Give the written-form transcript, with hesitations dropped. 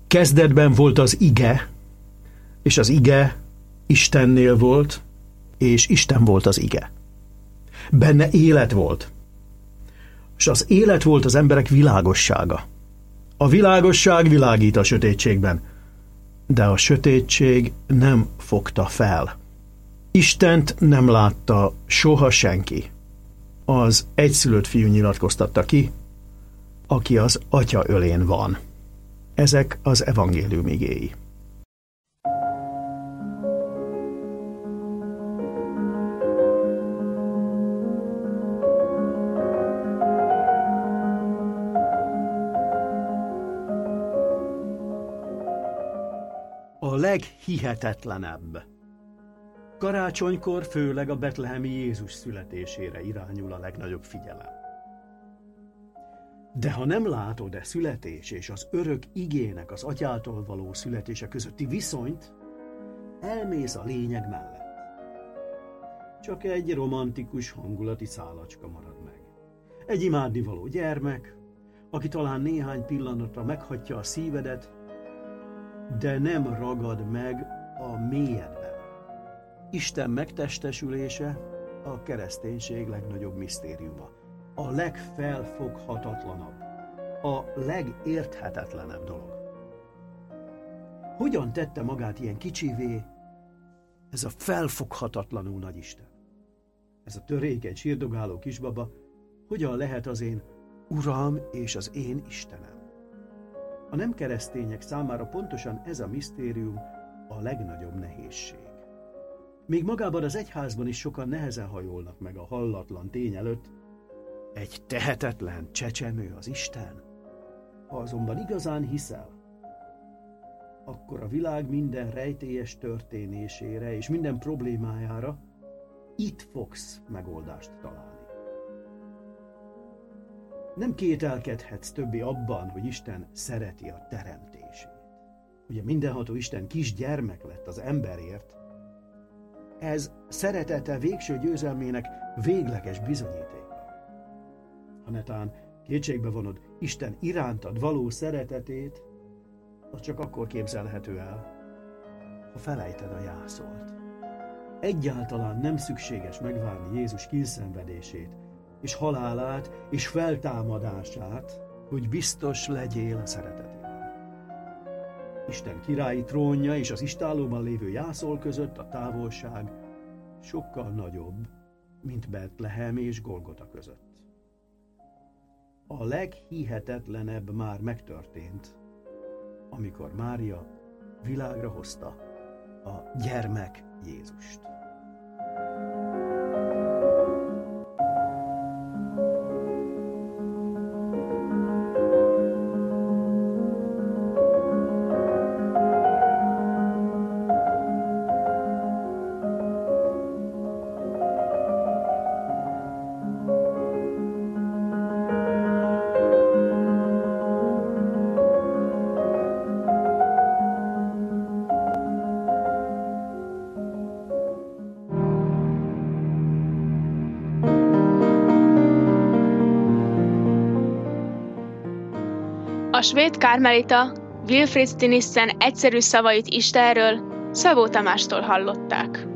Kezdetben volt az ige, és az ige Istennél volt, és Isten volt az ige. Benne élet volt, és az élet volt az emberek világossága. A világosság világít a sötétségben, de a sötétség nem fogta fel. Istent nem látta soha senki. Az egyszülött fiú nyilatkoztatta ki, aki az Atya ölén van. Ezek az evangélium igéi. A leghihetetlenebb. Karácsonykor főleg a betlehemi Jézus születésére irányul a legnagyobb figyelem. De ha nem látod születés és az örök igének az Atyától való születése közötti viszonyt, elmész a lényeg mellett. Csak egy romantikus hangulati szálacska marad meg. Egy imádnivaló gyermek, aki talán néhány pillanatra meghatja a szívedet, de nem ragad meg a mélyedben. Isten megtestesülése a kereszténység legnagyobb misztériuma. A legfelfoghatatlanabb, a legérthetetlenebb dolog. Hogyan tette magát ilyen kicsivé ez a felfoghatatlanul nagy Isten? Ez a törékeny, sírdogáló kisbaba hogyan lehet az én Uram és az én Istenem? A nem keresztények számára pontosan ez a misztérium a legnagyobb nehézség. Még magában az egyházban is sokan nehezen hajolnak meg a hallatlan tény előtt, egy tehetetlen csecsemő az Isten. Ha azonban igazán hiszel, akkor a világ minden rejtélyes történésére és minden problémájára itt fogsz megoldást találni. Nem kételkedhetsz többé abban, hogy Isten szereti a teremtését. Ugye mindenható Isten kisgyermek lett az emberért, ez szeretete végső győzelmének végleges bizonyítéka. Ha netán kétségbe vonod Isten irántad való szeretetét, az csak akkor képzelhető el, ha felejted a jászolt. Egyáltalán nem szükséges megvárni Jézus kínszenvedését, és halálát, és feltámadását, hogy biztos legyél a szeretetében. Isten királyi trónja és az istállóban lévő jászol között a távolság sokkal nagyobb, mint Betlehem és Golgota között. A leghihetetlenebb már megtörtént, amikor Mária világra hozta a gyermek Jézust. A svéd karmelita Wilfrid Stinissen egyszerű szavait Istenről Szabó Tamástól hallották.